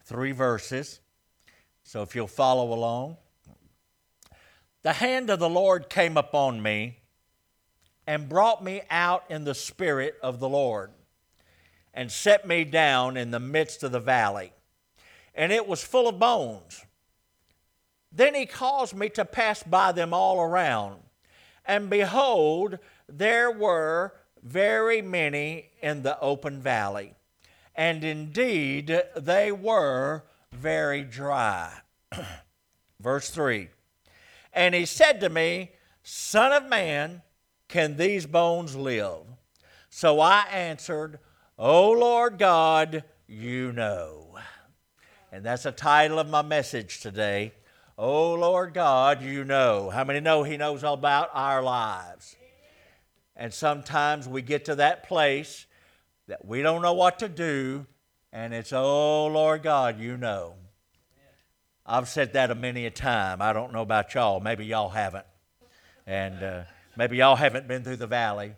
3 verses. So if you'll follow along. The hand of the Lord came upon me and brought me out in the spirit of the Lord and set me down in the midst of the valley. And it was full of bones. Then he caused me to pass by them all around. And behold, there were very many in the open valley. And indeed, they were very dry. Verse 3. And he said to me, Son of man, can these bones live? So I answered, O Lord God, you know. And that's the title of my message today. O Lord God, you know. How many know He knows all about our lives? And sometimes we get to that place that we don't know what to do, and it's, oh Lord God, you know. I've said that many a time. I don't know about y'all. Maybe y'all haven't. And maybe y'all haven't been through the valley,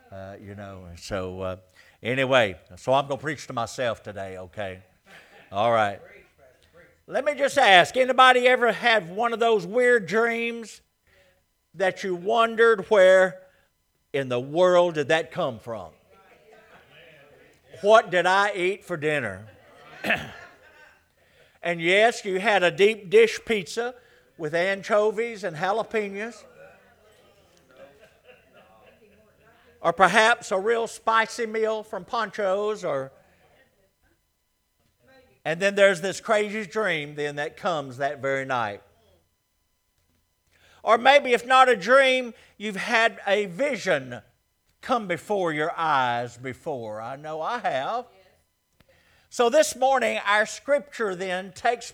So anyway, so I'm going to preach to myself today, okay? All right. Let me just ask, anybody ever had one of those weird dreams that you wondered where in the world did that come from? What did I eat for dinner? And yes, you had a deep dish pizza with anchovies and jalapenos. Or perhaps a real spicy meal from Pancho's. And then there's this crazy dream then that comes that very night. Or maybe if not a dream, you've had a vision come before your eyes before. I know I have. So this morning, our scripture then takes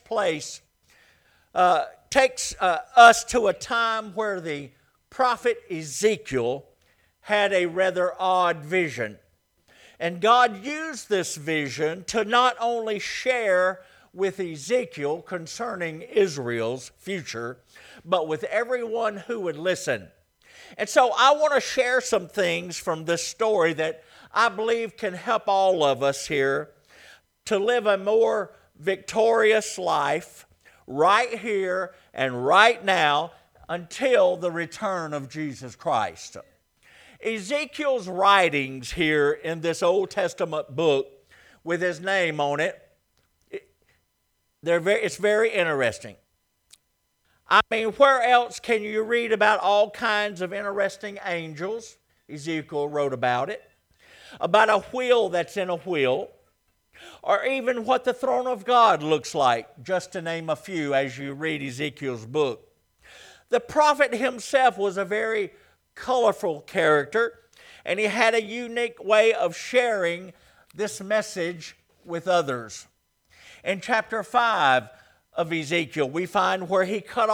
us to a time where the prophet Ezekiel had a rather odd vision. And God used this vision to not only share with Ezekiel concerning Israel's future, but with everyone who would listen. And so I want to share some things from this story that I believe can help all of us here to live a more victorious life right here and right now until the return of Jesus Christ. Ezekiel's writings here in this Old Testament book with his name on it, it's very interesting. I mean, where else can you read about all kinds of interesting angels? Ezekiel wrote about it. About a wheel that's in a wheel. Or even what the throne of God looks like, just to name a few as you read Ezekiel's book. The prophet himself was a very colorful character, and he had a unique way of sharing this message with others. In chapter 5 of Ezekiel, we find where he cut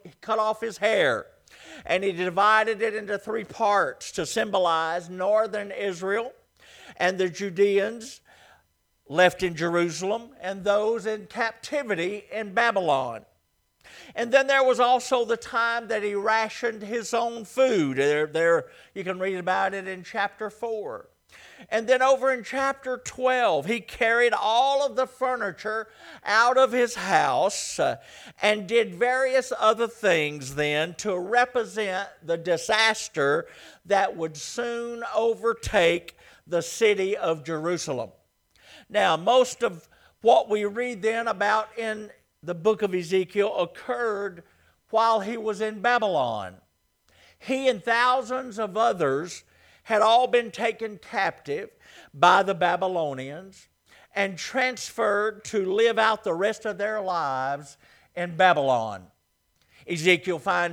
off his hair, and he divided it into 3 parts to symbolize northern Israel and the Judeans left in Jerusalem and those in captivity in Babylon. And then there was also the time that he rationed his own food. There you can read about it in chapter 4. And then over in chapter 12, he carried all of the furniture out of his house and did various other things then to represent the disaster that would soon overtake the city of Jerusalem. Now, most of what we read then about in the book of Ezekiel occurred while he was in Babylon. He and thousands of others had all been taken captive by the Babylonians and transferred to live out the rest of their lives in Babylon. Ezekiel found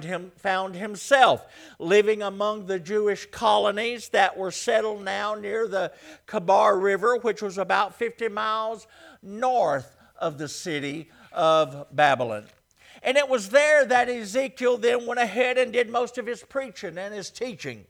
himself living among the Jewish colonies that were settled now near the Kabar River, which was about 50 miles north of the city of Babylon. And it was there that Ezekiel then went ahead and did most of his preaching and his teaching.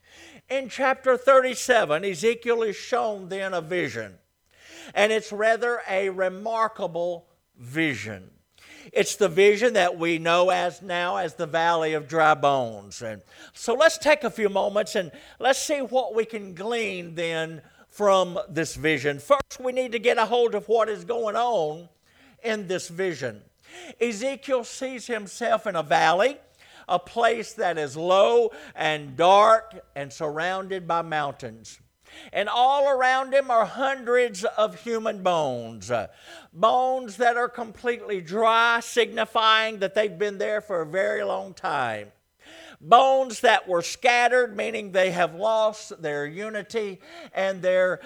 In chapter 37, Ezekiel is shown then a vision. And it's rather a remarkable vision. It's the vision that we know as the Valley of Dry Bones. And so let's take a few moments and let's see what we can glean then from this vision. First, we need to get a hold of what is going on in this vision. Ezekiel sees himself in a valley, a place that is low and dark and surrounded by mountains. And all around him are hundreds of human bones, bones that are completely dry, signifying that they've been there for a very long time. Bones that were scattered, meaning they have lost their unity and their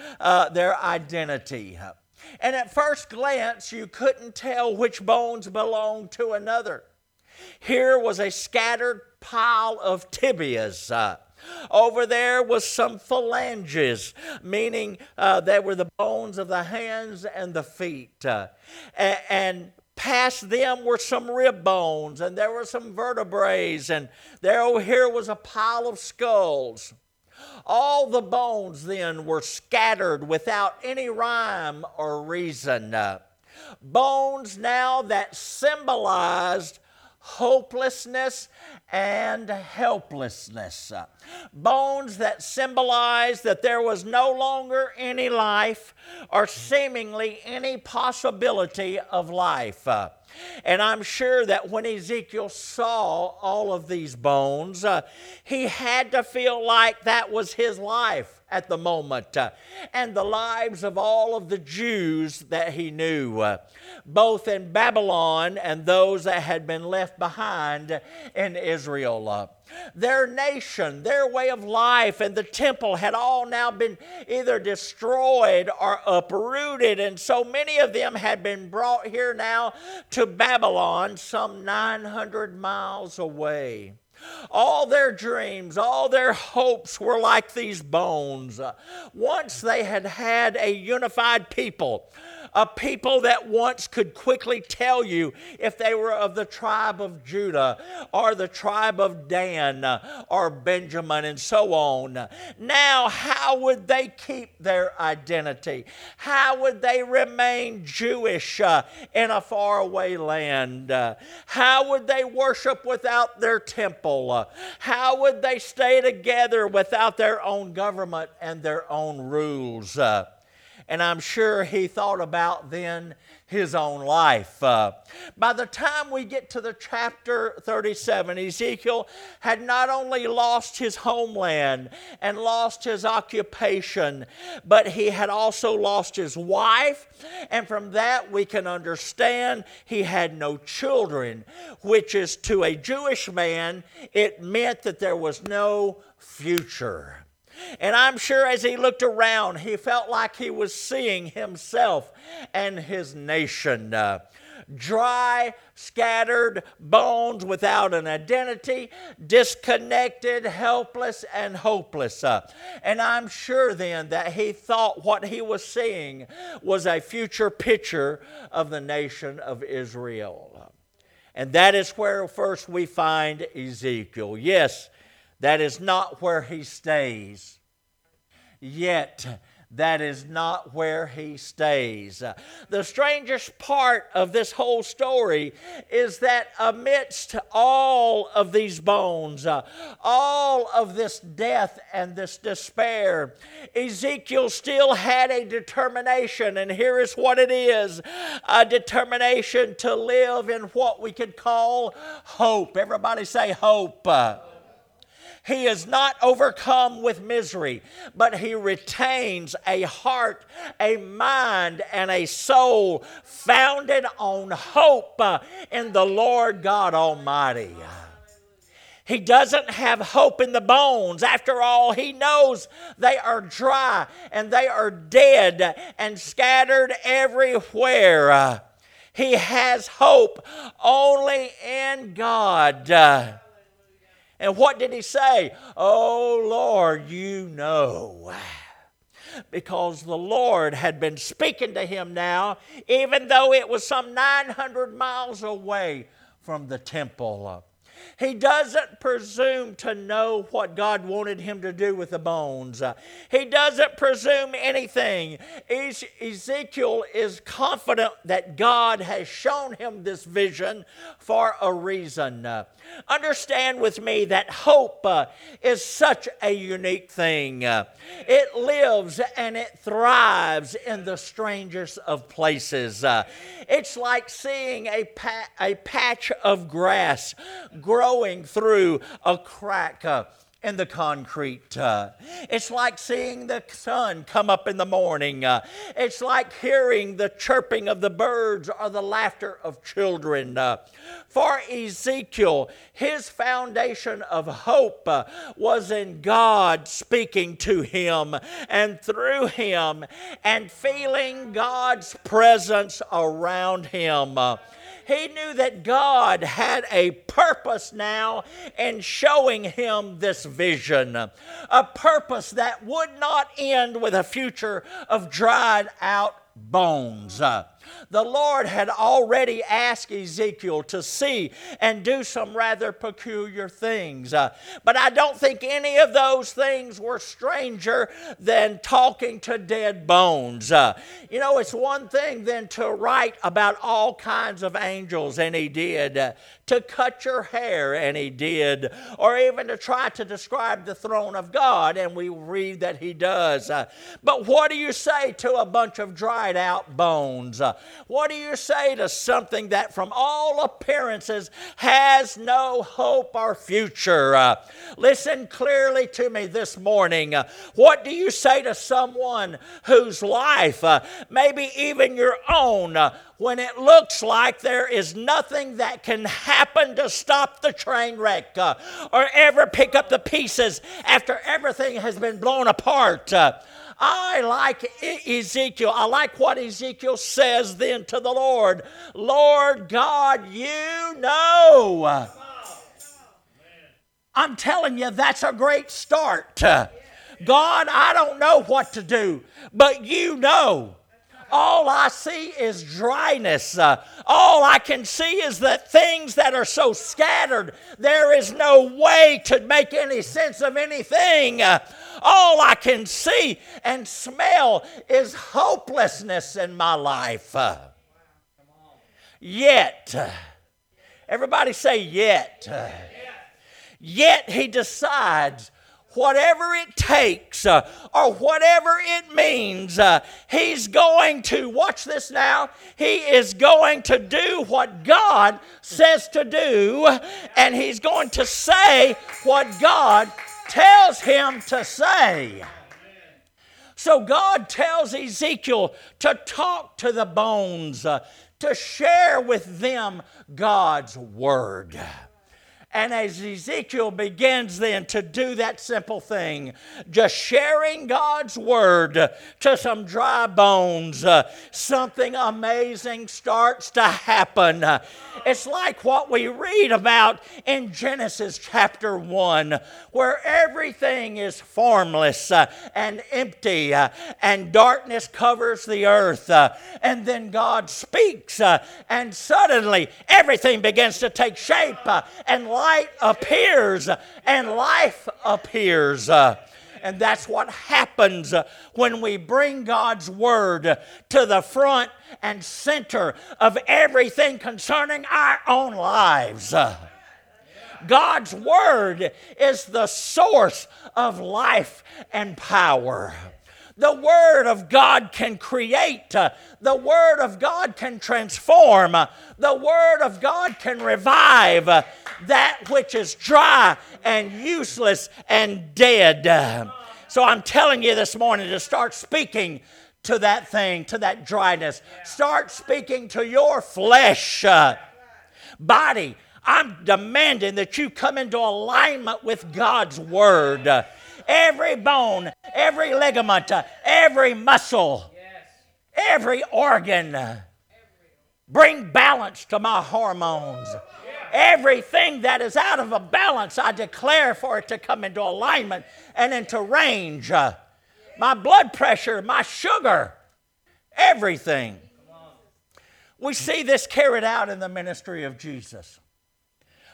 identity. And at first glance, you couldn't tell which bones belonged to another. Here was a scattered pile of tibias. Over there was some phalanges, meaning they were the bones of the hands and the feet. And past them were some rib bones, and there were some vertebrae, and there over here was a pile of skulls. All the bones then were scattered without any rhyme or reason. Bones now that symbolized hopelessness and helplessness. Bones that symbolized that there was no longer any life or seemingly any possibility of life. And I'm sure that when Ezekiel saw all of these bones, he had to feel like that was his life at the moment, and the lives of all of the Jews that he knew, both in Babylon and those that had been left behind in Israel. Their nation, their way of life, and the temple had all now been either destroyed or uprooted, and so many of them had been brought here now to Babylon, some 900 miles away. All their dreams, all their hopes were like these bones. Once they had had a unified people, a people that once could quickly tell you if they were of the tribe of Judah or the tribe of Dan or Benjamin and so on. Now, how would they keep their identity? How would they remain Jewish in a faraway land? How would they worship without their temple? How would they stay together without their own government and their own rules? And I'm sure he thought about then his own life. By the time we get to the chapter 37, Ezekiel had not only lost his homeland and lost his occupation, but he had also lost his wife. And from that we can understand he had no children, which is to a Jewish man, it meant that there was no future. And I'm sure as he looked around, he felt like he was seeing himself and his nation. Dry, scattered bones without an identity, disconnected, helpless, and hopeless. And I'm sure then that he thought what he was seeing was a future picture of the nation of Israel. And that is where first we find Ezekiel. Yes, that is not where he stays. Yet, that is not where he stays. The strangest part of this whole story is that amidst all of these bones, all of this death and this despair, Ezekiel still had a determination, and here is what it is: a determination to live in what we could call hope. Everybody say hope. He is not overcome with misery, but he retains a heart, a mind, and a soul founded on hope in the Lord God Almighty. He doesn't have hope in the bones. After all, he knows they are dry and they are dead and scattered everywhere. He has hope only in God. And what did he say? Oh, Lord, you know. Because the Lord had been speaking to him now, even though it was some 900 miles away from the temple. He doesn't presume to know what God wanted him to do with the bones. He doesn't presume anything. Ezekiel is confident that God has shown him this vision for a reason. Understand with me that hope is such a unique thing. It lives and it thrives in the strangest of places. It's like seeing a patch of grass growing through a crack in the concrete. It's like seeing the sun come up in the morning. It's like hearing the chirping of the birds or the laughter of children. For Ezekiel, his foundation of hope was in God speaking to him and through him and feeling God's presence around him. He knew that God had a purpose now in showing him this vision, a purpose that would not end with a future of dried out bones. The Lord had already asked Ezekiel to see and do some rather peculiar things. But I don't think any of those things were stranger than talking to dead bones. It's one thing then to write about all kinds of angels, and he did. To cut your hair, and he did. Or even to try to describe the throne of God, and we read that he does. But what do you say to a bunch of dried out bones? What do you say to something that from all appearances has no hope or future? Listen clearly to me this morning. What do you say to someone whose life, maybe even your own, when it looks like there is nothing that can happen to stop the train wreck or ever pick up the pieces after everything has been blown apart? I like Ezekiel. I like what Ezekiel says then to the Lord. Lord God, you know. I'm telling you, that's a great start. God, I don't know what to do, but you know. All I see is dryness. All I can see is that things that are so scattered, there is no way to make any sense of anything. All I can see and smell is hopelessness in my life. Yet, everybody say yet. Yet he decides, whatever it takes or whatever it means, he's going to, watch this now, he is going to do what God says to do, and he's going to say what God tells him to say. So God tells Ezekiel to talk to the bones, to share with them God's word. And as Ezekiel begins then to do that simple thing, just sharing God's word to some dry bones, something amazing starts to happen. It's like what we read about in Genesis chapter 1, where everything is formless and empty, and darkness covers the earth. And then God speaks, and suddenly everything begins to take shape, and light appears and life appears. And that's what happens when we bring God's word to the front and center of everything concerning our own lives. God's word is the source of life and power. The Word of God can create. The Word of God can transform. The Word of God can revive that which is dry and useless and dead. So I'm telling you this morning to start speaking to that thing, to that dryness. Start speaking to your flesh. Body, I'm demanding that you come into alignment with God's Word. Every bone, every ligament, every muscle, every organ. Bring balance to my hormones. Everything that is out of a balance, I declare for it to come into alignment and into range. My blood pressure, my sugar, everything. We see this carried out in the ministry of Jesus.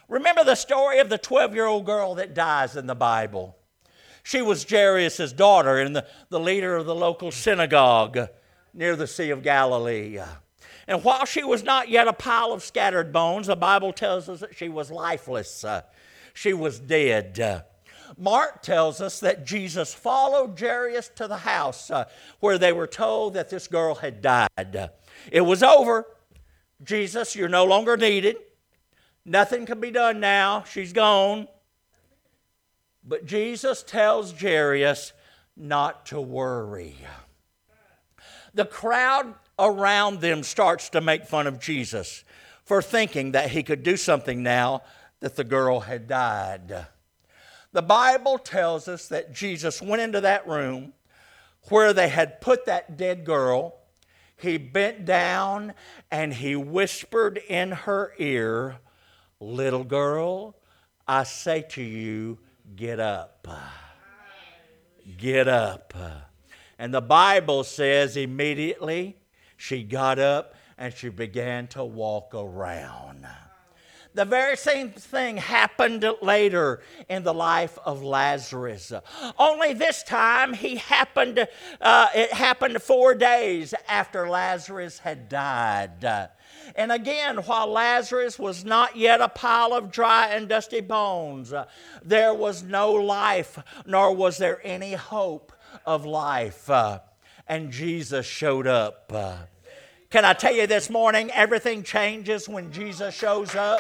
Remember the story of the 12-year-old girl that dies in the Bible. She was Jairus' daughter and the leader of the local synagogue near the Sea of Galilee. And while she was not yet a pile of scattered bones, the Bible tells us that she was lifeless. She was dead. Mark tells us that Jesus followed Jairus to the house where they were told that this girl had died. It was over. Jesus, you're no longer needed. Nothing can be done now. She's gone. But Jesus tells Jairus not to worry. The crowd around them starts to make fun of Jesus for thinking that he could do something now that the girl had died. The Bible tells us that Jesus went into that room where they had put that dead girl. He bent down and he whispered in her ear, "Little girl, I say to you, get up." Get up. And the Bible says immediately she got up and she began to walk around. The very same thing happened later in the life of Lazarus. Only this time it happened 4 days after Lazarus had died. And again, while Lazarus was not yet a pile of dry and dusty bones, there was no life, nor was there any hope of life. And Jesus showed up. Can I tell you this morning, everything changes when Jesus shows up?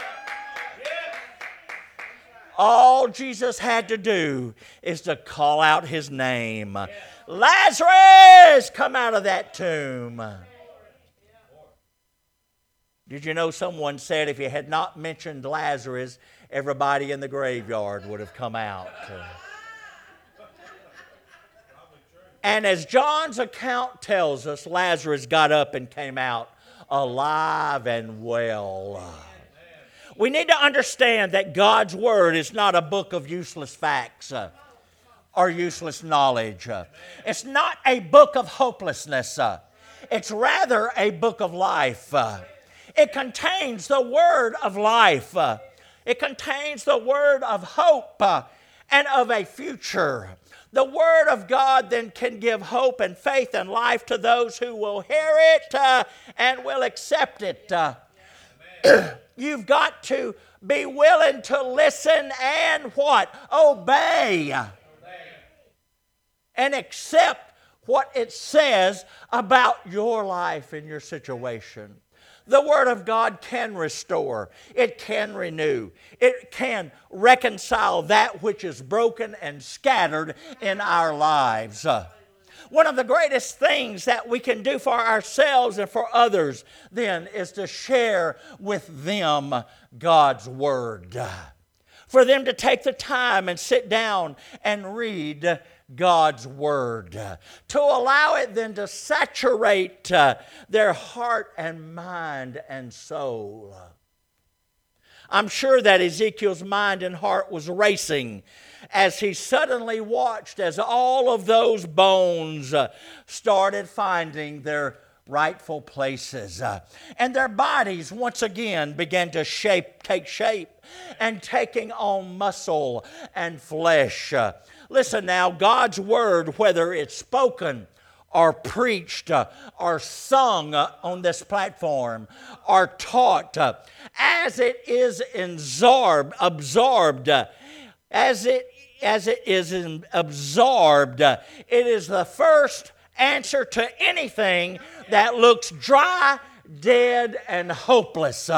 All Jesus had to do is to call out his name. Lazarus, come out of that tomb. Did you know someone said if he had not mentioned Lazarus, everybody in the graveyard would have come out? And as John's account tells us, Lazarus got up and came out alive and well. We need to understand that God's Word is not a book of useless facts or useless knowledge. It's not a book of hopelessness. It's rather a book of life. It contains the word of life. It contains the word of hope and of a future. The Word of God then can give hope and faith and life to those who will hear it and will accept it. You've got to be willing to listen and what? Obey. And accept what it says about your life and your situation. The Word of God can restore. It can renew. It can reconcile that which is broken and scattered in our lives. One of the greatest things that we can do for ourselves and for others then is to share with them God's Word. For them to take the time and sit down and read God's Word. To allow it then to saturate their heart and mind and soul. I'm sure that Ezekiel's mind and heart was racing as he suddenly watched as all of those bones started finding their rightful places. And their bodies once again began to take shape and taking on muscle and flesh. Listen now, God's Word, whether it's spoken or preached or sung on this platform or taught, as it is absorbed, it is the first answer to anything that looks dry, dead, and hopeless.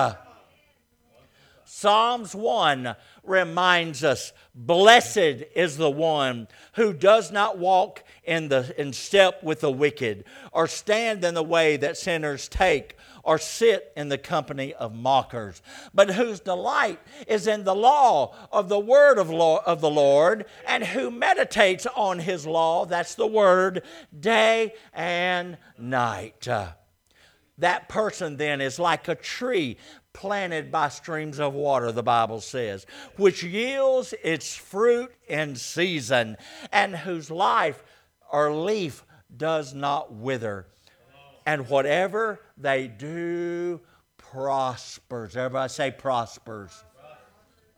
Psalms 1 reminds us, blessed is the one who does not walk in step with the wicked, or stand in the way that sinners take, or sit in the company of mockers, but whose delight is in the law of the word of the Lord, and who meditates on his law, that's the word, day and night. That person then is like a tree planted by streams of water, the Bible says, which yields its fruit in season, and whose life or leaf does not wither. And whatever they do prospers. Everybody say prospers.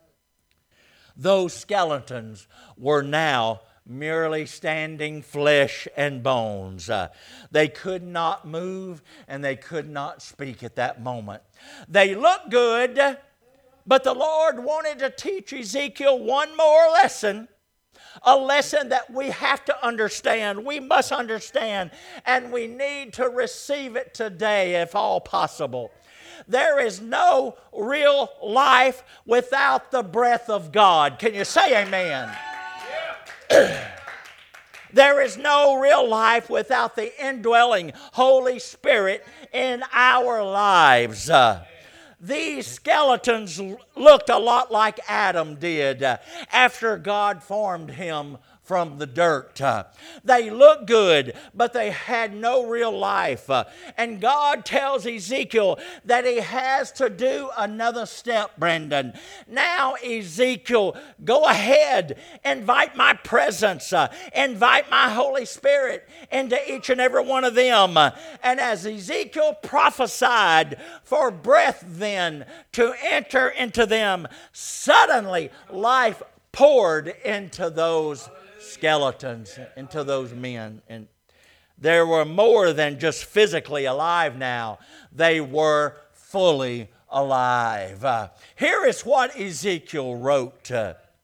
Those skeletons were now merely standing flesh and bones. They could not move and they could not speak at that moment. They looked good, but the Lord wanted to teach Ezekiel one more lesson. A lesson that we have to understand, we must understand, and we need to receive it today if all possible. There is no real life without the breath of God. Can you say amen? There is no real life without the indwelling Holy Spirit in our lives. These skeletons looked a lot like Adam did after God formed him from the dirt. They looked good, but they had no real life. And God tells Ezekiel that he has to do another step, Brendan. Now, Ezekiel, go ahead, invite my presence, invite my Holy Spirit into each and every one of them. And as Ezekiel prophesied for breath then to enter into them, suddenly life poured into those skeletons, into those men. And they were more than just physically alive now. They were fully alive. Here is what Ezekiel wrote.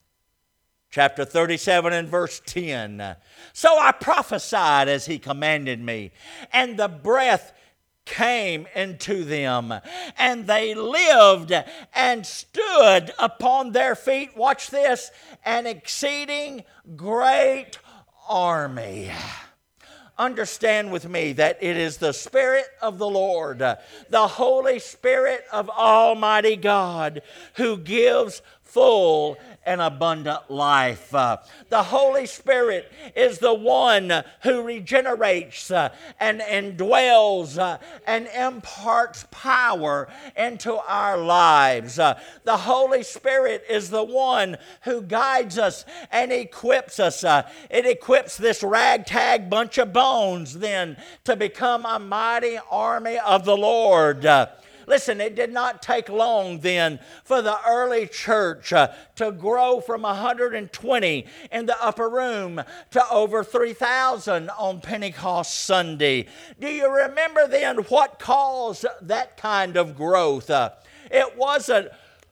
Chapter 37 and verse 10. So I prophesied as he commanded me, and the breath came into them, and they lived and stood upon their feet. Watch this, an exceeding great army. Understand with me that it is the Spirit of the Lord, the Holy Spirit of Almighty God, who gives full and abundant life. The Holy Spirit is the one who regenerates and indwells and imparts power into our lives. The Holy Spirit is the one who guides us and equips us. It equips this ragtag bunch of bones then to become a mighty army of the Lord. Listen, it did not take long then for the early church to grow from 120 in the upper room to over 3,000 on Pentecost Sunday. Do you remember then what caused that kind of growth? It wasn't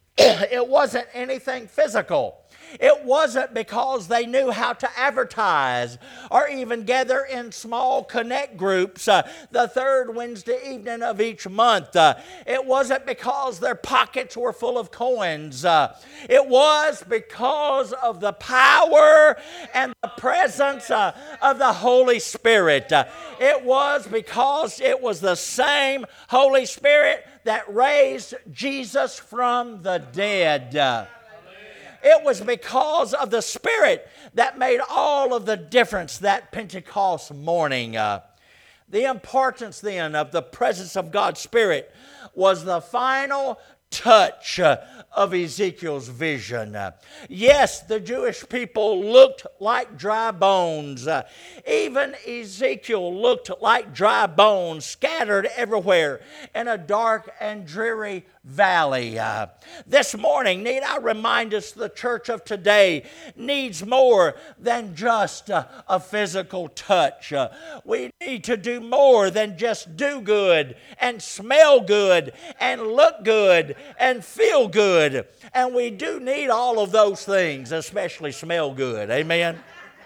anything physical. It wasn't because they knew how to advertise or even gather in small connect groups the third Wednesday evening of each month. It wasn't because their pockets were full of coins. It was because of the power and the presence of the Holy Spirit. It was because it was the same Holy Spirit that raised Jesus from the dead. It was because of the Spirit that made all of the difference that Pentecost morning. The importance then of the presence of God's Spirit was the final touch of Ezekiel's vision. Yes, the Jewish people looked like dry bones. Even Ezekiel looked like dry bones scattered everywhere in a dark and dreary valley. This morning, need I remind us the church of today needs more than just a physical touch. We need to do more than just do good and smell good and look good and feel good. And we do need all of those things, especially smell good. Amen?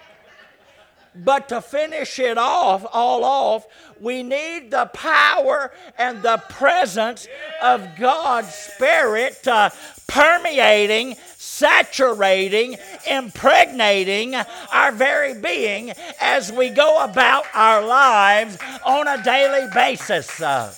But to finish it all off, we need the power and the presence of God's Spirit permeating, saturating, impregnating our very being as we go about our lives on a daily basis.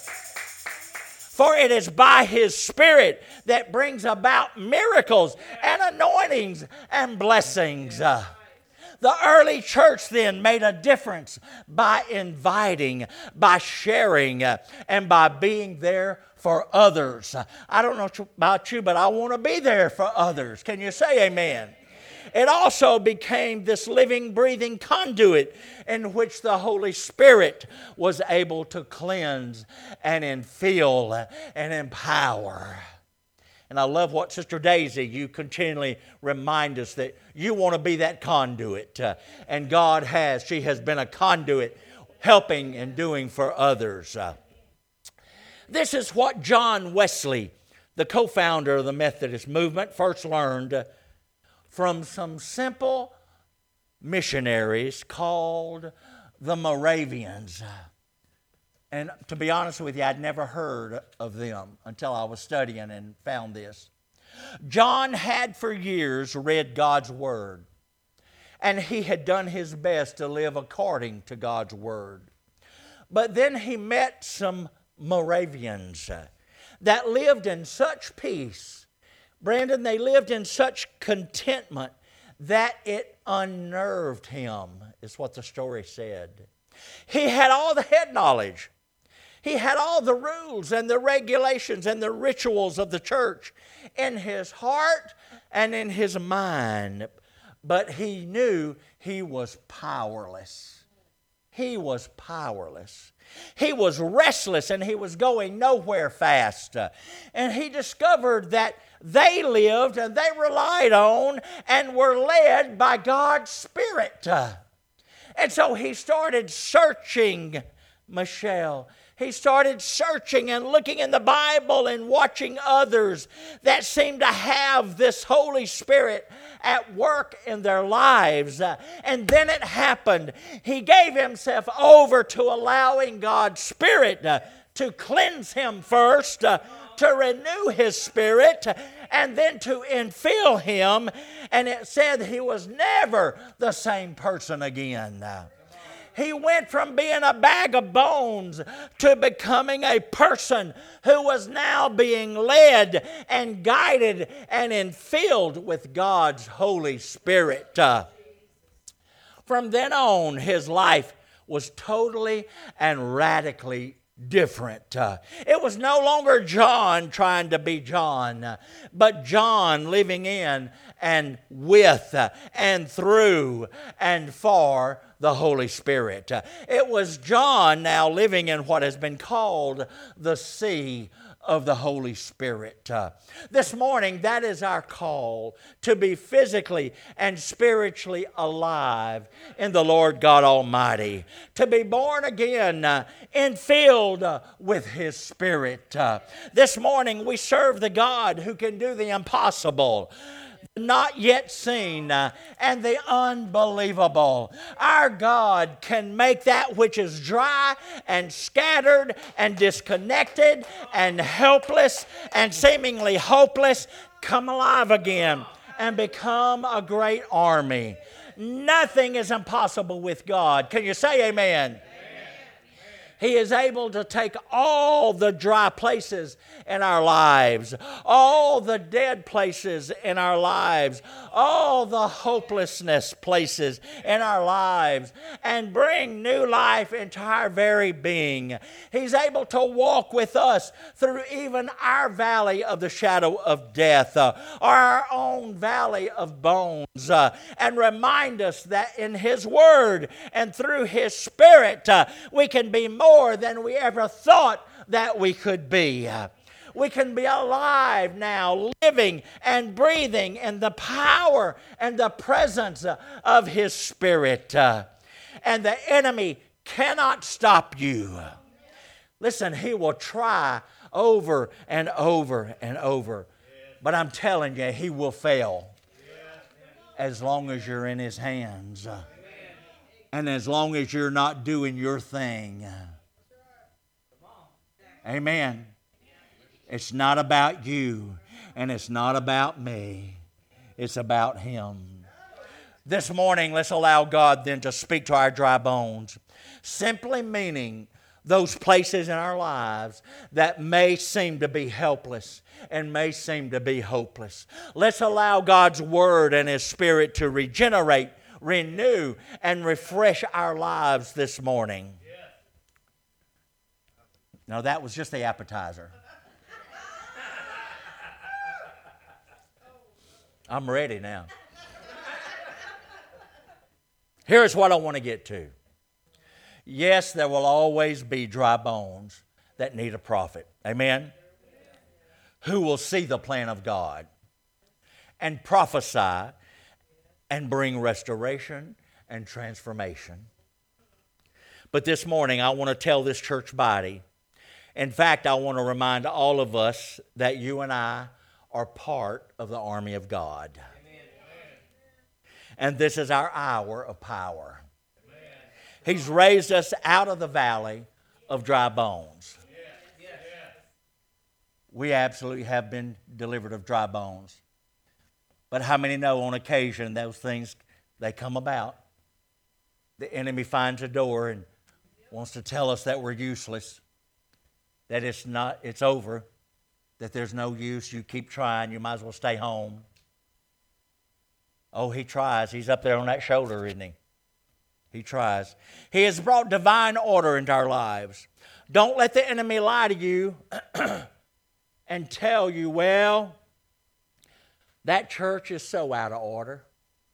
For it is by His Spirit that brings about miracles and anointings and blessings. The early church then made a difference by inviting, by sharing, and by being there for others. I don't know about you, but I want to be there for others. Can you say amen? It also became this living, breathing conduit in which the Holy Spirit was able to cleanse and infill and empower. And I love what Sister Daisy, you continually remind us that you want to be that conduit. And God has. She has been a conduit helping and doing for others. This is what John Wesley, the co-founder of the Methodist movement, first learned from some simple missionaries called the Moravians. And to be honest with you, I'd never heard of them until I was studying and found this. John had for years read God's Word, and he had done his best to live according to God's Word. But then he met some Moravians that lived in such peace. Brandon, they lived in such contentment that it unnerved him, is what the story said. He had all the head knowledge. He had all the rules and the regulations and the rituals of the church in his heart and in his mind. But he knew he was powerless. He was powerless. He was restless and he was going nowhere fast. And he discovered that they lived and they relied on and were led by God's Spirit. And so he started searching, Michelle. He started searching and looking in the Bible and watching others that seemed to have this Holy Spirit at work in their lives. And then it happened. He gave himself over to allowing God's Spirit to cleanse him first, to renew his spirit, and then to infill him. And it said he was never the same person again. He went from being a bag of bones to becoming a person who was now being led and guided and infilled with God's Holy Spirit. From then on, his life was totally and radically different. It was no longer John trying to be John, but John living in and with and through and for the Holy Spirit. It was John now living in what has been called the sea of the Holy Spirit. This morning, that is our call, to be physically and spiritually alive in the Lord God Almighty, to be born again and filled with His Spirit. This morning, we serve the God who can do the impossible, not yet seen, and the unbelievable. Our God can make that which is dry and scattered and disconnected and helpless and seemingly hopeless come alive again and become a great army. Nothing is impossible with God. Can you say amen? He is able to take all the dry places in our lives, all the dead places in our lives, all the hopelessness places in our lives, and bring new life into our very being. He's able to walk with us through even our valley of the shadow of death, or our own valley of bones, and remind us that in His Word and through His Spirit, we can be more than we ever thought that we could be. We can be alive now, living and breathing in the power and the presence of His Spirit. And the enemy cannot stop you. Listen, he will try over and over and over. But I'm telling you, he will fail as long as you're in his hands. And as long as you're not doing your thing. Amen. It's not about you, and it's not about me. It's about Him. This morning, let's allow God then to speak to our dry bones, simply meaning those places in our lives that may seem to be helpless and may seem to be hopeless. Let's allow God's Word and His Spirit to regenerate, renew, and refresh our lives this morning. Now, that was just the appetizer. I'm ready now. Here's what I want to get to. Yes, there will always be dry bones that need a prophet. Amen? who will see the plan of God and prophesy and bring restoration and transformation. But this morning, I want to tell this church body, in fact, I want to remind all of us that you and I are part of the army of God. Amen. And this is our hour of power. Amen. He's raised us out of the valley of dry bones. Yes. We absolutely have been delivered of dry bones. But how many know on occasion those things, they come about? The enemy finds a door and wants to tell us that we're useless, that it's over, that there's no use, you keep trying, you might as well stay home. Oh, he tries. He's up there on that shoulder, isn't he? He tries. He has brought divine order into our lives. Don't let the enemy lie to you and tell you, well, that church is so out of order.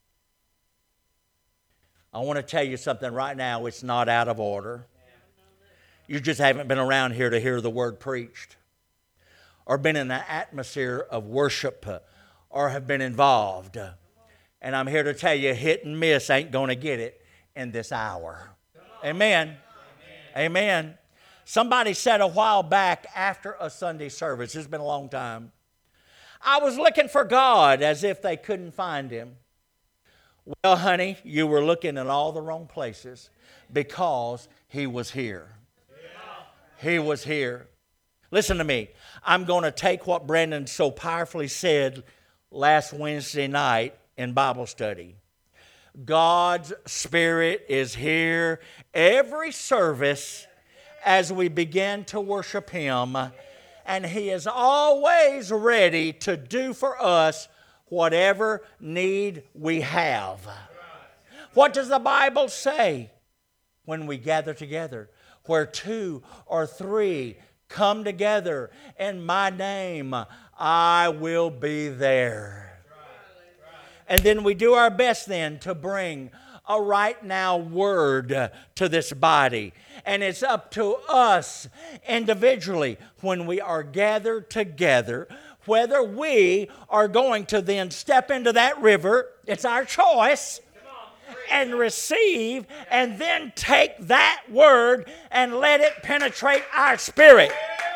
I want to tell you something right now. It's not out of order. You just haven't been around here to hear the word preached, or been in an atmosphere of worship, or have been involved. And I'm here to tell you, hit and miss ain't going to get it in this hour. Amen. Amen. Somebody said a while back after a Sunday service, it's been a long time, I was looking for God as if they couldn't find Him. Well, honey, you were looking in all the wrong places because He was here. He was here. Listen to me. I'm going to take what Brandon so powerfully said last Wednesday night in Bible study. God's Spirit is here every service as we begin to worship Him, and He is always ready to do for us whatever need we have. What does the Bible say? When we gather together, where 2 or 3 come together in my name, I will be there. And then we do our best then to bring a right now word to this body. And it's up to us individually when we are gathered together, whether we are going to then step into that river, it's our choice, and receive, and then take that word and let it penetrate our spirit.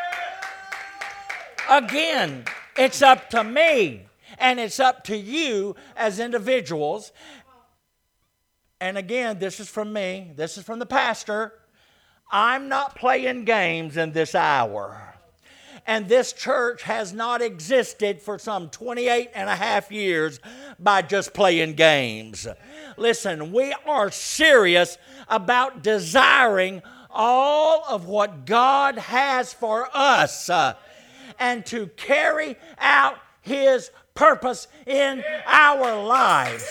Again, it's up to me, and it's up to you as individuals. And again, this is from me, this is from the pastor. I'm not playing games in this hour. And this church has not existed for some 28 and a half years by just playing games. Listen, we are serious about desiring all of what God has for us and to carry out His purpose in our lives.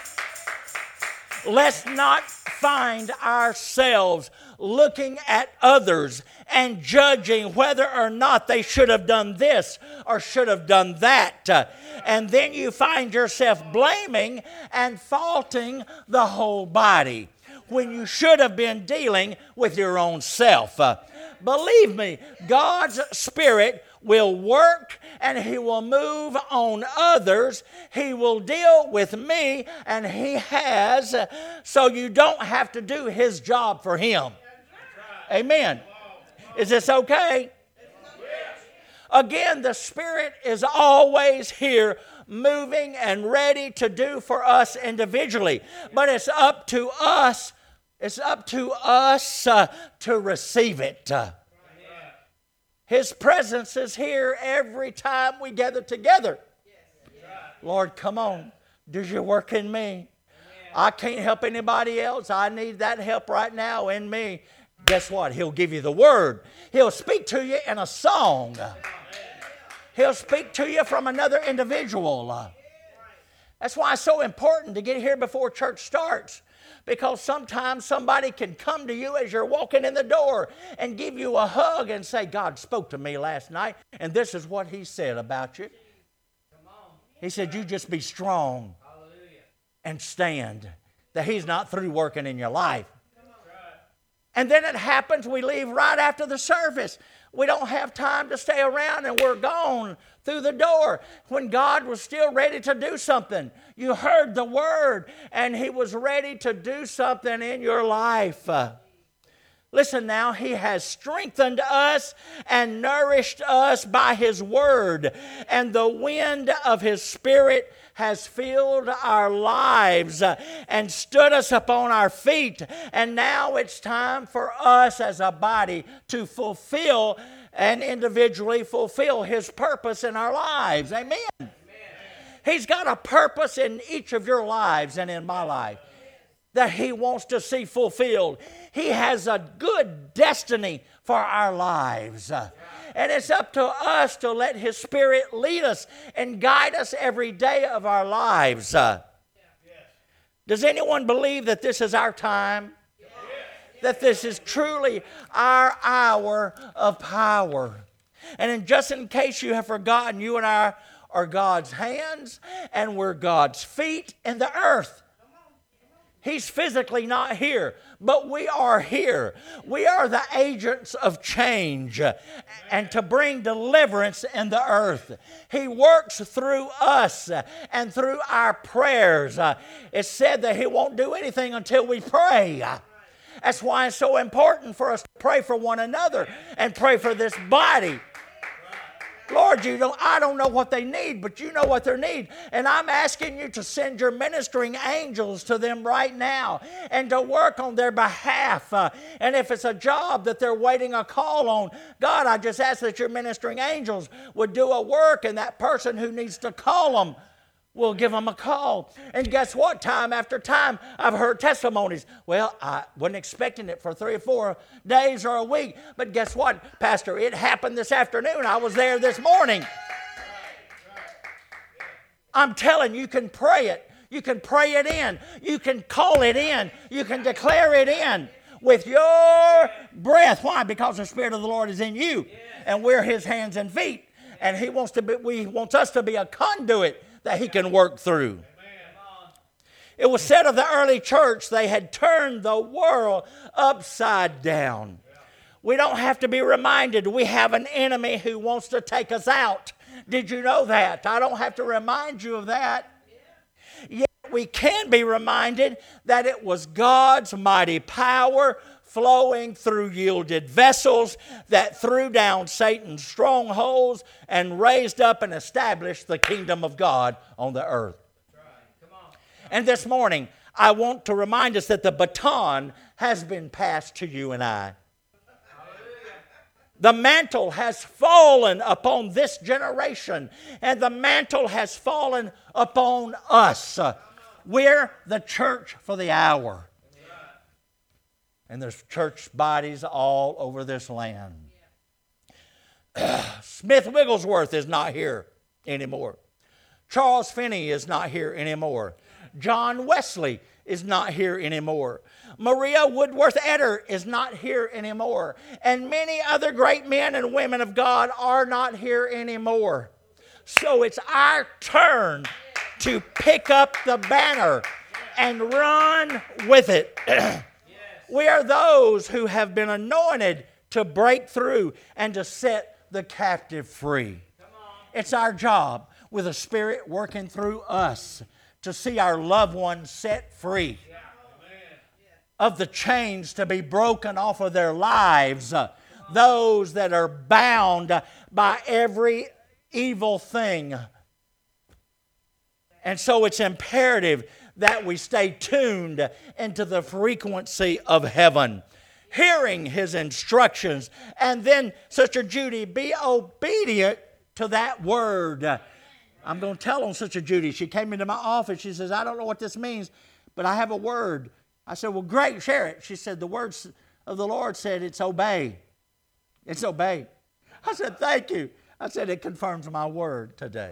Let's not find ourselves looking at others and judging whether or not they should have done this or should have done that. And then you find yourself blaming and faulting the whole body when you should have been dealing with your own self. Believe me, God's Spirit will work and He will move on others. He will deal with me, and He has, so you don't have to do His job for Him. Amen. Is this okay? Again, the Spirit is always here, moving and ready to do for us individually. But it's up to us. It's up to us to receive it. His presence is here every time we gather together. Lord, come on. Do your work in me. I can't help anybody else. I need that help right now in me. Guess what? He'll give you the word. He'll speak to you in a song. He'll speak to you from another individual. That's why it's so important to get here before church starts. Because sometimes somebody can come to you as you're walking in the door and give you a hug and say, God spoke to me last night, and this is what He said about you. He said, you just be strong and stand, that He's not through working in your life. And then it happens, we leave right after the service. We don't have time to stay around and we're gone through the door when God was still ready to do something. You heard the word and he was ready to do something in your life. Listen now, he has strengthened us and nourished us by his word, and the wind of his spirit has filled our lives and stood us upon our feet. And now it's time for us as a body to fulfill and individually fulfill his purpose in our lives. Amen. Amen. He's got a purpose in each of your lives and in my life that he wants to see fulfilled. He has a good destiny for our lives. And it's up to us to let his Spirit lead us and guide us every day of our lives. Does anyone believe that this is our time? That this is truly our hour of power? And just in case you have forgotten, you and I are God's hands and we're God's feet in the earth. He's physically not here, but we are here. We are the agents of change and to bring deliverance in the earth. He works through us and through our prayers. It's said that he won't do anything until we pray. That's why it's so important for us to pray for one another and pray for this body. Lord, I don't know what they need, but you know what they need. And I'm asking you to send your ministering angels to them right now and to work on their behalf. And if it's a job that they're waiting a call on, God, I just ask that your ministering angels would do a work, and that person who needs to call them will give them a call. And guess what? Time after time, I've heard testimonies. Well, I wasn't expecting it for 3 or 4 days or a week. But guess what, Pastor? It happened this afternoon. I was there this morning. I'm telling you, you can pray it. You can pray it in. You can call it in. You can declare it in with your breath. Why? Because the Spirit of the Lord is in you. And we're his hands and feet. And he wants us to be a conduit that he can work through. It was said of the early church, they had turned the world upside down. We don't have to be reminded we have an enemy who wants to take us out. Did you know that? I don't have to remind you of that. Yet we can be reminded that it was God's mighty power flowing through yielded vessels that threw down Satan's strongholds and raised up and established the kingdom of God on the earth. And this morning, I want to remind us that the baton has been passed to you and I. The mantle has fallen upon this generation, and the mantle has fallen upon us. We're the church for the hour. And there's church bodies all over this land. Smith Wigglesworth is not here anymore. Charles Finney is not here anymore. John Wesley is not here anymore. Maria Woodworth Etter is not here anymore. And many other great men and women of God are not here anymore. So it's our turn to pick up the banner and run with it. We are those who have been anointed to break through and to set the captive free. It's our job with the Spirit working through us to see our loved ones set free of the chains to be broken off of their lives, those that are bound by every evil thing. And so it's imperative that we stay tuned into the frequency of heaven, hearing his instructions. And then, Sister Judy, be obedient to that word. I'm going to tell on Sister Judy. She came into my office. She says, I don't know what this means, but I have a word. I said, well, great, share it. She said, the words of the Lord said it's obey. It's obey. I said, thank you. I said, it confirms my word today.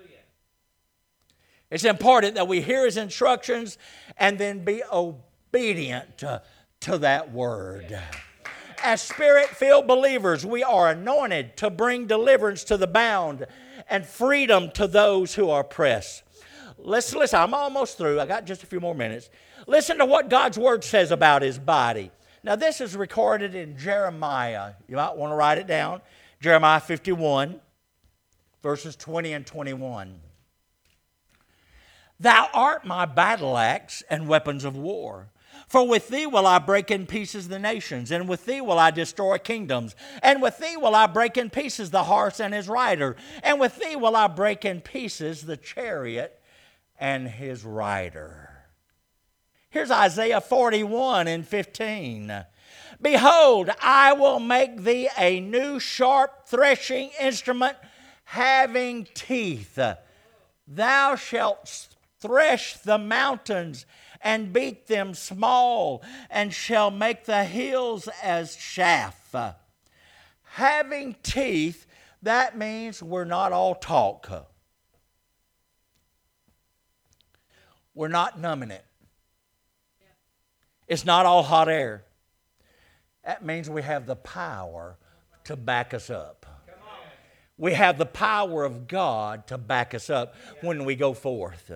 It's important that we hear his instructions and then be obedient to that word. As Spirit-filled believers, we are anointed to bring deliverance to the bound and freedom to those who are oppressed. Listen, I'm almost through. I got just a few more minutes. Listen to what God's word says about his body. Now this is recorded in Jeremiah. You might want to write it down. Jeremiah 51, verses 20 and 21. Thou art my battle axe and weapons of war. For with thee will I break in pieces the nations, and with thee will I destroy kingdoms, and with thee will I break in pieces the horse and his rider, and with thee will I break in pieces the chariot and his rider. Here's Isaiah 41 and 15. Behold, I will make thee a new sharp threshing instrument having teeth. Thou shalt thresh the mountains and beat them small, and shall make the hills as chaff. Having teeth, that means we're not all talk. We're not numbing it. It's not all hot air. That means we have the power to back us up. We have the power of God to back us up when we go forth.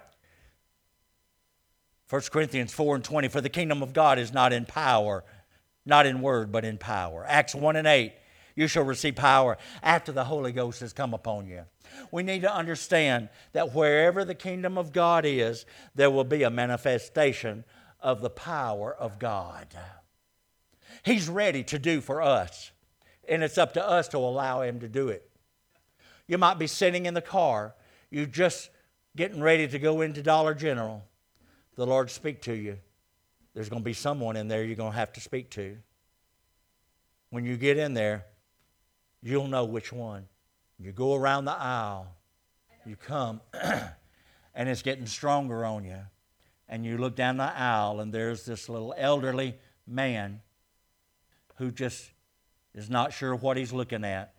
1 Corinthians 4 and 20, for the kingdom of God is not in power, not in word, but in power. Acts 1 and 8, you shall receive power after the Holy Ghost has come upon you. We need to understand that wherever the kingdom of God is, there will be a manifestation of the power of God. He's ready to do for us, and it's up to us to allow Him to do it. You might be sitting in the car, you just getting ready to go into Dollar General. The Lord speak to you. There's going to be someone in there you're going to have to speak to. When you get in there, you'll know which one. You go around the aisle, you come, and it's getting stronger on you. And you look down the aisle, and there's this little elderly man who just is not sure what he's looking at.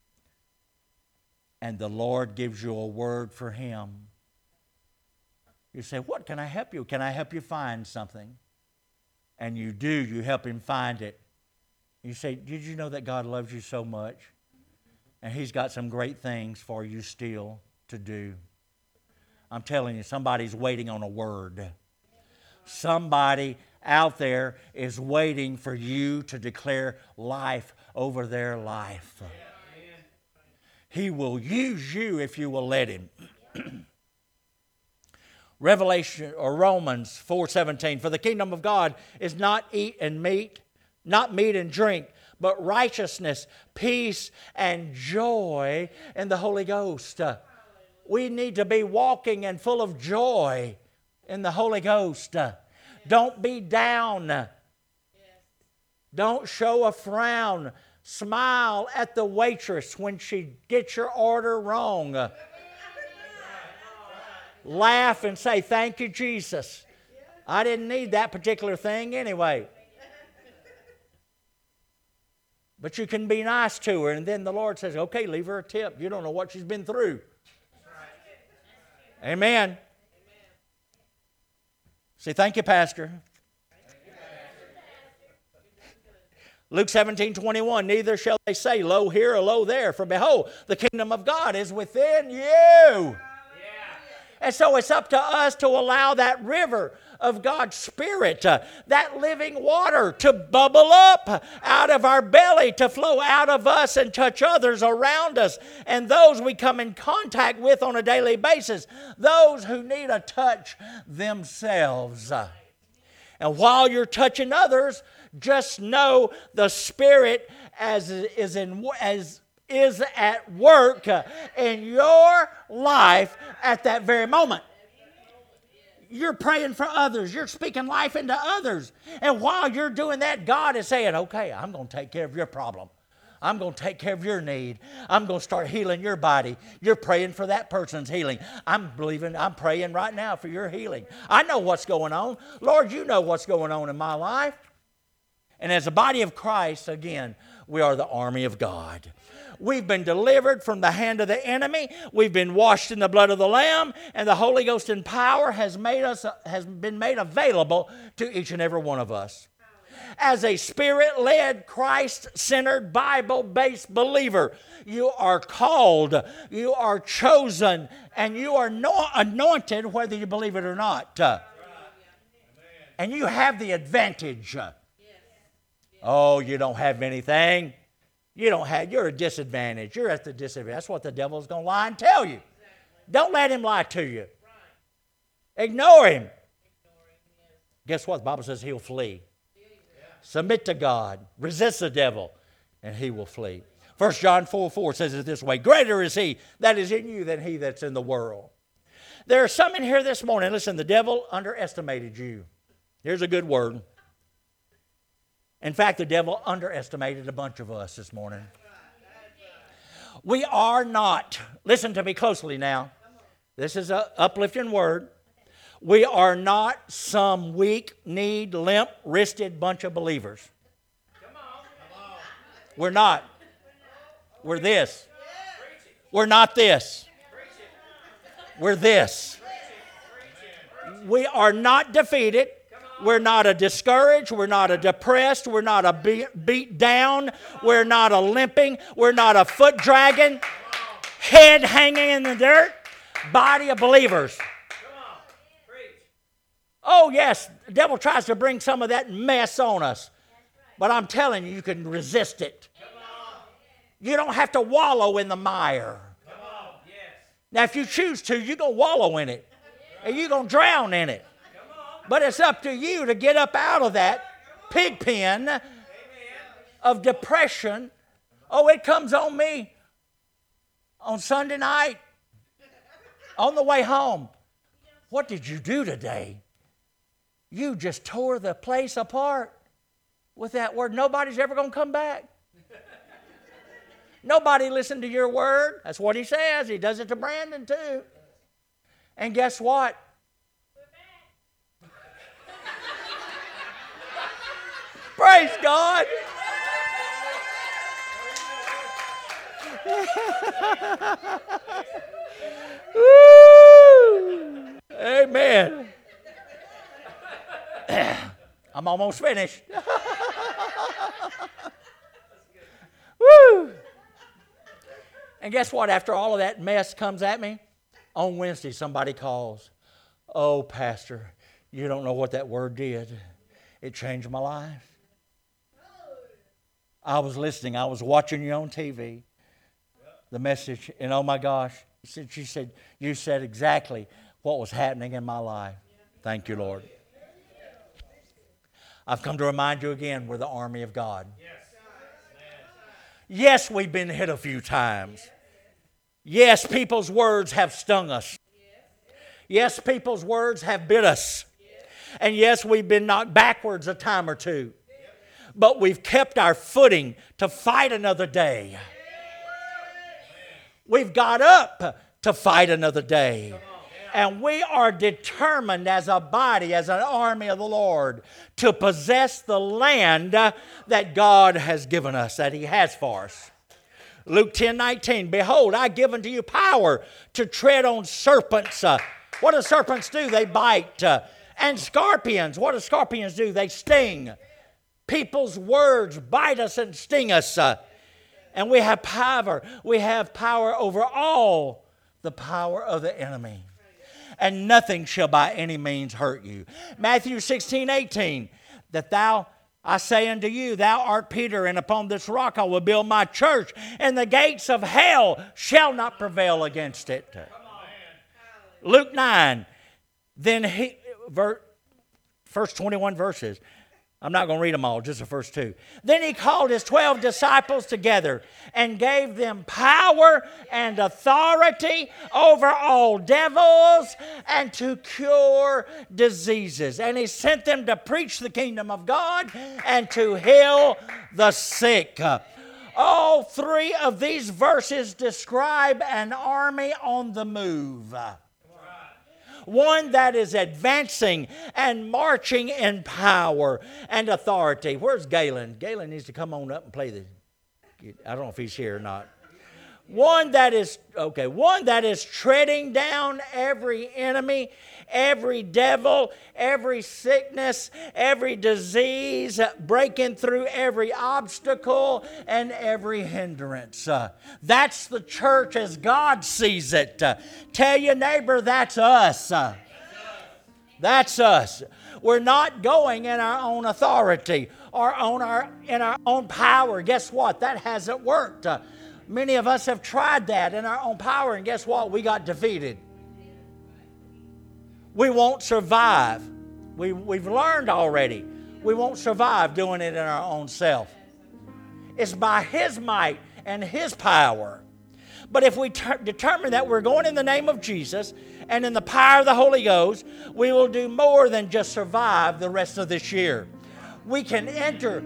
And the Lord gives you a word for him. You say, what can I help you? Can I help you find something? And you do. You help him find it. You say, did you know that God loves you so much? And He's got some great things for you still to do. I'm telling you, somebody's waiting on a word. Somebody out there is waiting for you to declare life over their life. He will use you if you will let Him. Romans 4:17, for the kingdom of God is not meat and drink, but righteousness, peace, and joy in the Holy Ghost. We need to be walking and full of joy in the Holy Ghost. Don't be down. Don't show a frown. Smile at the waitress when she gets your order wrong. Laugh and say, thank you, Jesus. I didn't need that particular thing anyway. But you can be nice to her, and then the Lord says, okay, leave her a tip. You don't know what she's been through. Amen. Say, thank you, Pastor. Luke 17:21, neither shall they say, lo here or lo there, for behold, the kingdom of God is within you. And so it's up to us to allow that river of God's Spirit, that living water to bubble up out of our belly, to flow out of us and touch others around us, and those we come in contact with on a daily basis, those who need a touch themselves. And while you're touching others, just know the Spirit is at work in your life at that very moment. You're praying for others. You're speaking life into others. And while you're doing that, God is saying, okay, I'm going to take care of your problem. I'm going to take care of your need. I'm going to start healing your body. You're praying for that person's healing. I'm praying right now for your healing. I know what's going on. Lord, you know what's going on in my life. And as a body of Christ, again, we are the army of God. We've been delivered from the hand of the enemy. We've been washed in the blood of the Lamb, and the Holy Ghost in power has been made available to each and every one of us. As a Spirit-led, Christ-centered, Bible-based believer, you are called, you are chosen, and you are anointed whether you believe it or not. And you have the advantage. Oh, you don't have anything. You're a disadvantage. You're at the disadvantage. That's what the devil's going to lie and tell you. Don't let him lie to you. Ignore him. Guess what? The Bible says he'll flee. Submit to God. Resist the devil, and he will flee. 1 John 4:4 says it this way: greater is he that is in you than he that's in the world. There are some in here this morning. Listen, the devil underestimated you. Here's a good word. In fact, the devil underestimated a bunch of us this morning. We are not, listen to me closely now. This is an uplifting word. We are not some weak-kneed, limp-wristed bunch of believers. We're not. We're this. We're not this. We're this. We are not defeated. We're not a discouraged. We're not a depressed. We're not a beat down. We're not a limping. We're not a foot dragging, head hanging in the dirt, body of believers. Oh, yes, the devil tries to bring some of that mess on us. But I'm telling you, you can resist it. You don't have to wallow in the mire. Now, if you choose to, you're going to wallow in it. And you're going to drown in it. But it's up to you to get up out of that pig pen of depression. Oh, it comes on me on Sunday night on the way home. What did you do today? You just tore the place apart with that word. Nobody's ever going to come back. Nobody listened to your word. That's what he says. He does it to Brandon too. And guess what? Praise God. Woo! Amen. I'm almost finished. Woo! And guess what? After all of that mess comes at me, on Wednesday somebody calls. Oh, Pastor, you don't know what that word did. It changed my life. I was listening. I was watching you on TV. The message, and oh my gosh, she said, you said exactly what was happening in my life. Thank you, Lord. I've come to remind you again, we're the army of God. Yes, we've been hit a few times. Yes, people's words have stung us. Yes, people's words have bit us. And yes, we've been knocked backwards a time or two. But we've kept our footing to fight another day. We've got up to fight another day. And we are determined as a body, as an army of the Lord, to possess the land that God has given us, that He has for us. Luke 10:19, behold, I give unto you power to tread on serpents. What do serpents do? They bite. And scorpions, what do scorpions do? They sting. People's words bite us and sting us. And we have power. We have power over all the power of the enemy. And nothing shall by any means hurt you. Matthew 16:18, that I say unto you, thou art Peter, and upon this rock I will build my church, and the gates of hell shall not prevail against it. Luke 9, then first 21 verses. I'm not going to read them all, just the first two. Then he called his 12 disciples together and gave them power and authority over all devils and to cure diseases. And he sent them to preach the kingdom of God and to heal the sick. All three of these verses describe an army on the move. One that is advancing and marching in power and authority. Where's Galen? Galen needs to come on up and play I don't know if he's here or not. One that is treading down every enemy, every devil, every sickness, every disease, breaking through every obstacle and every hindrance. That's the church as God sees it. Tell your neighbor, that's us. That's us. We're not going in our own authority or in our own power, guess what? That hasn't worked. Many of us have tried that in our own power, and guess what? We got defeated. We won't survive. We've learned already. We won't survive doing it in our own self. It's by His might and His power. But if we determine that we're going in the name of Jesus and in the power of the Holy Ghost, we will do more than just survive the rest of this year. We can enter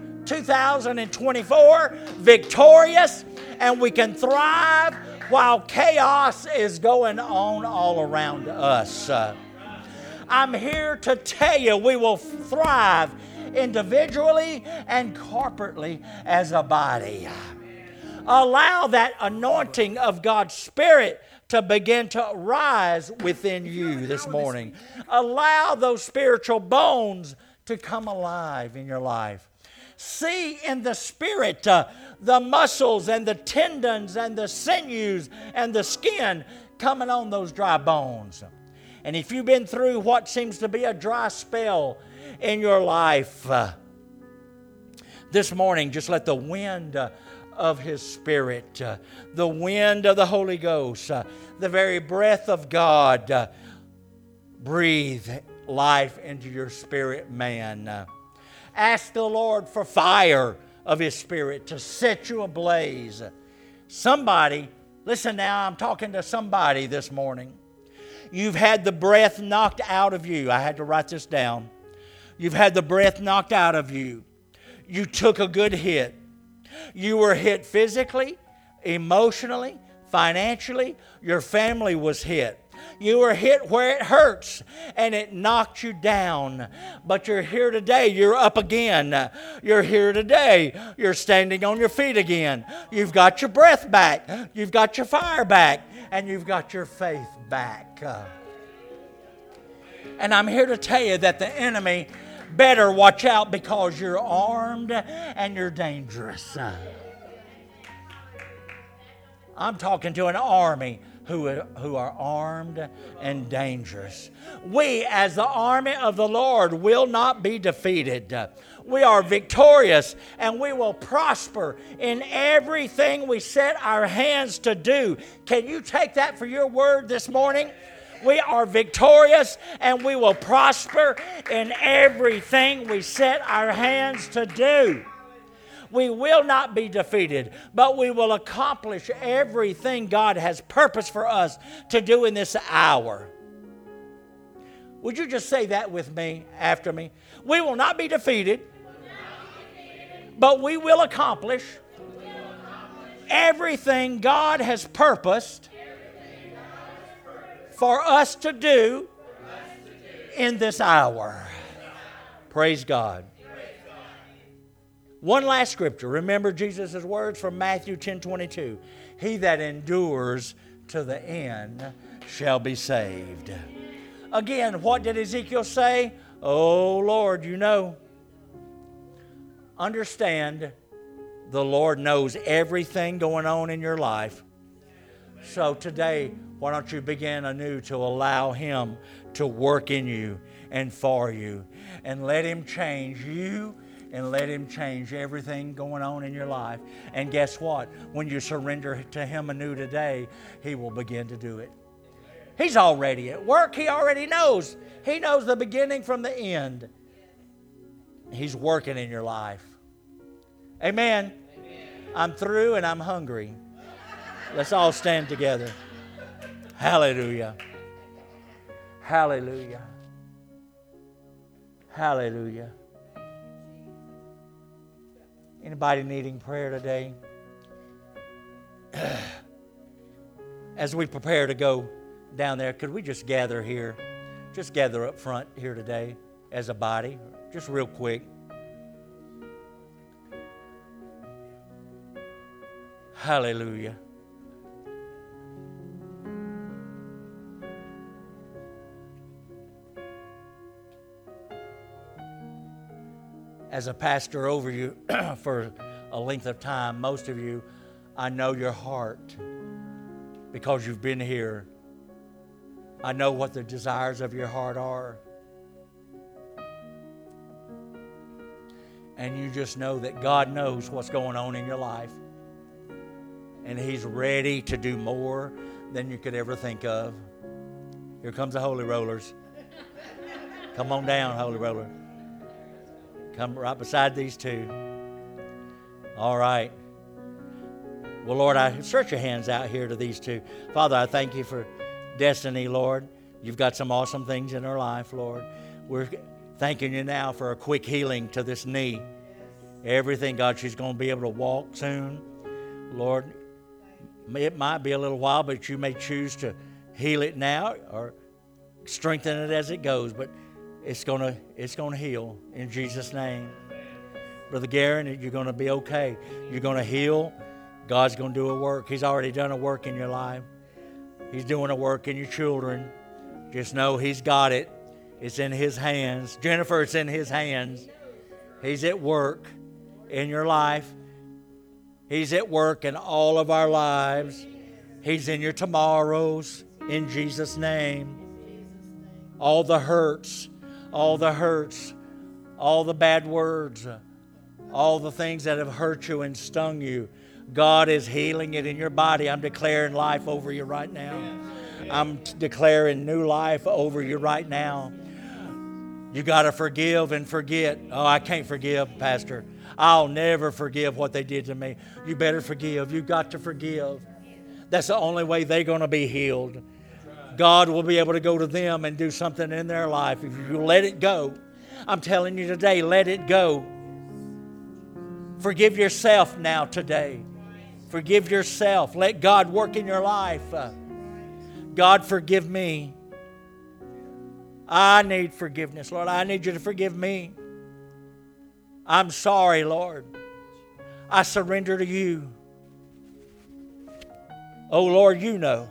2024 victorious, and we can thrive while chaos is going on all around us. I'm here to tell you we will thrive individually and corporately as a body. Allow that anointing of God's Spirit to begin to rise within you this morning. Allow those spiritual bones to come alive in your life. See in the Spirit the muscles and the tendons and the sinews and the skin coming on those dry bones. And if you've been through what seems to be a dry spell in your life, this morning just let the wind of His Spirit, the wind of the Holy Ghost, the very breath of God, breathe life into your spirit, man. Ask the Lord for fire of His Spirit to set you ablaze. Somebody, listen now, I'm talking to somebody this morning. You've had the breath knocked out of you. I had to write this down. You've had the breath knocked out of you. You took a good hit. You were hit physically, emotionally, financially. Your family was hit. You were hit where it hurts, and it knocked you down. But you're here today. You're up again. You're here today. You're standing on your feet again. You've got your breath back. You've got your fire back. And you've got your faith back. And I'm here to tell you that the enemy better watch out, because you're armed and you're dangerous. I'm talking to an army who are armed and dangerous. We, as the army of the Lord, will not be defeated. We are victorious, and we will prosper in everything we set our hands to do. Can you take that for your word this morning? We are victorious, and we will prosper in everything we set our hands to do. We will not be defeated, but we will accomplish everything God has purposed for us to do in this hour. Would you just say that with me, after me? We will not be defeated, but we will accomplish everything God has purposed for us to do in this hour. Praise God. One last scripture. Remember Jesus' words from Matthew 10:22. He that endures to the end shall be saved. Again, what did Ezekiel say? Oh, Lord, you know. Understand, the Lord knows everything going on in your life. So today, why don't you begin anew to allow Him to work in you and for you, and let Him change you, and let Him change everything going on in your life. And guess what? When you surrender to Him anew today, He will begin to do it. He's already at work. He already knows. He knows the beginning from the end. He's working in your life. Amen. I'm through and I'm hungry. Let's all stand together. Hallelujah. Hallelujah. Hallelujah. Anybody needing prayer today? As we prepare to go down there, could we just gather here? Just gather up front here today as a body, just real quick. Hallelujah. As a pastor over you for a length of time, most of you, I know your heart because you've been here. I know what the desires of your heart are. and you just know that God knows what's going on in your life. And He's ready to do more than you could ever think of. Here comes the Holy Rollers. Come on down, Holy Roller. Come right beside these two. All right. Well, Lord, I stretch your hands out here to these two. Father, I thank you for Destiny, Lord. You've got some awesome things in her life, Lord. We're thanking you now for a quick healing to this knee. Everything, God, she's going to be able to walk soon. Lord, it might be a little while, but you may choose to heal it now or strengthen it as it goes. But it's going to heal in Jesus' name. Brother Garen, you're going to be okay. You're going to heal. God's going to do a work. He's already done a work in your life. He's doing a work in your children. Just know He's got it. It's in His hands. Jennifer, it's in His hands. He's at work in your life. He's at work in all of our lives. He's in your tomorrows in Jesus' name. All the hurts, all the bad words, all the things that have hurt you and stung you, God is healing it in your body. I'm declaring life over you right now. I'm declaring new life over you right now. You got to forgive and forget. Oh, I can't forgive, Pastor. I'll never forgive what they did to me. You better forgive. You've got to forgive. That's the only way they're going to be healed. God will be able to go to them and do something in their life if you let it go. I'm telling you today, let it go. Forgive yourself now today. Forgive yourself. Let God work in your life. God, forgive me. I need forgiveness, Lord. I need you to forgive me. I'm sorry, Lord. I surrender to you. Oh, Lord, you know.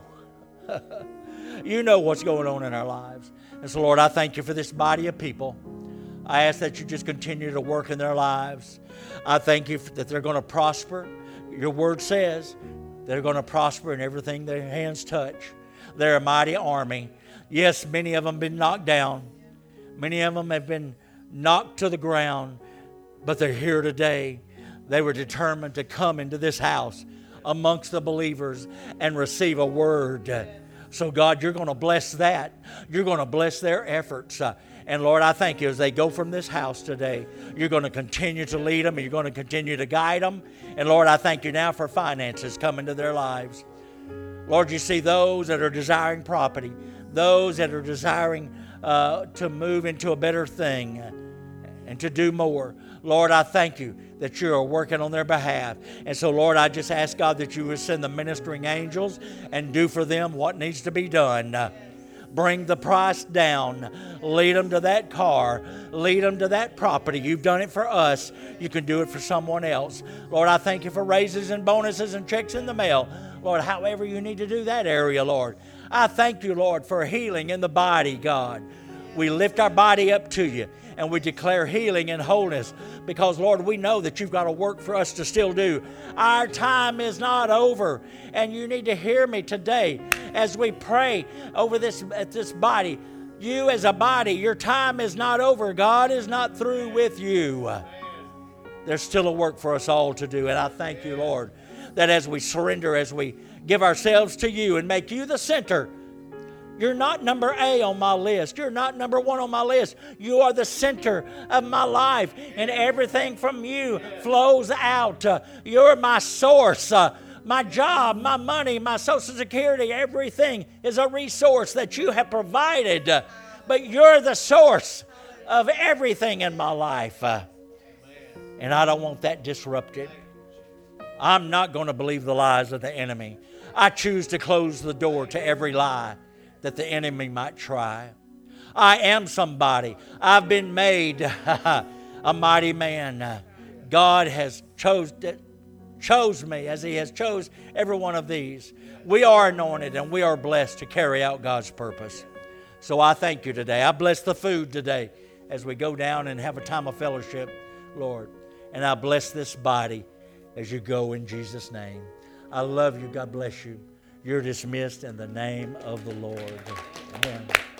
You know what's going on in our lives. And so, Lord, I thank you for this body of people. I ask that you just continue to work in their lives. I thank you that they're going to prosper. Your word says they're going to prosper in everything their hands touch. They're a mighty army. Yes, many of them have been knocked down. Many of them have been knocked to the ground. But they're here today. They were determined to come into this house amongst the believers and receive a word. So, God, you're going to bless that. You're going to bless their efforts. And, Lord, I thank you as they go from this house today. You're going to continue to lead them. And you're going to continue to guide them. And, Lord, I thank you now for finances coming to their lives. Lord, you see those that are desiring property, those that are desiring to move into a better thing and to do more. Lord, I thank you that you are working on their behalf. And so, Lord, I just ask, God, that you would send the ministering angels and do for them what needs to be done. Bring the price down. Lead them to that car. Lead them to that property. You've done it for us. You can do it for someone else. Lord, I thank you for raises and bonuses and checks in the mail. Lord, however you need to do that area, Lord. I thank you, Lord, for healing in the body, God. We lift our body up to you. And we declare healing and wholeness because, Lord, we know that you've got a work for us to still do. Our time is not over. And you need to hear me today as we pray over this body. You as a body, your time is not over. God is not through with you. There's still a work for us all to do. And I thank you, Lord, that as we surrender, as we give ourselves to you and make you the center, you're not number A on my list. You're not number one on my list. You are the center of my life, and everything from you flows out. You're my source. My job, my money, my Social Security, everything is a resource that you have provided. But you're the source of everything in my life. And I don't want that disrupted. I'm not going to believe the lies of the enemy. I choose to close the door to every lie that the enemy might try. I am somebody. I've been made a mighty man. God has chose me as He has chose every one of these. We are anointed and we are blessed to carry out God's purpose. So I thank you today. I bless the food today as we go down and have a time of fellowship, Lord. And I bless this body as you go in Jesus' name. I love you. God bless you. You're dismissed in the name of the Lord. Amen.